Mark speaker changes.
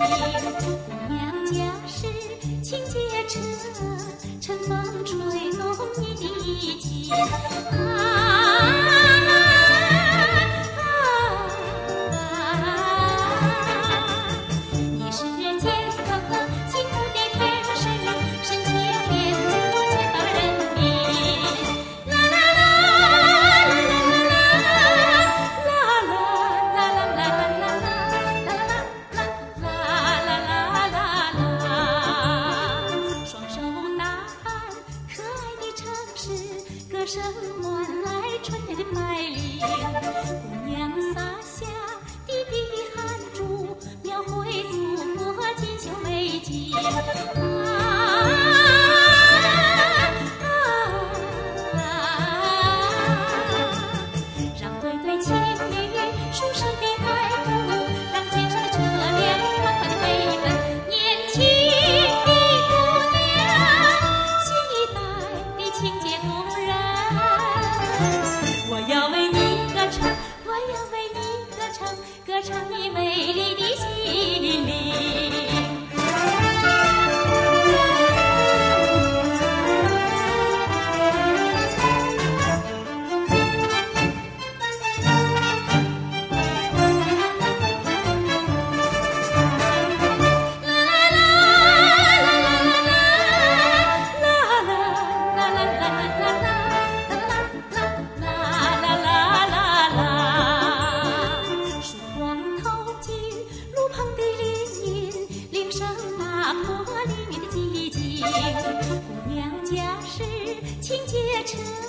Speaker 1: 姑娘家是情节车，春风吹动你的衣襟。你是见个幸福的天使，深情练就千百人民。啦啦啦啦啦啦啦啦啦啦啦啦啦啦啦啦，双手搭伴可爱的城市，歌声换来春天的百灵。姑娘洒下滴滴汗珠，描绘祖国锦绣美景。让对对情侣舒适的爱慕，让肩上的车辆欢快的飞奔。年轻的姑娘，新一代的清洁工人，我要为你歌唱，我要为你歌唱，歌唱你美丽的心灵。曙光透进路旁的林荫，铃声打破黎明的寂静。姑娘家是情节车，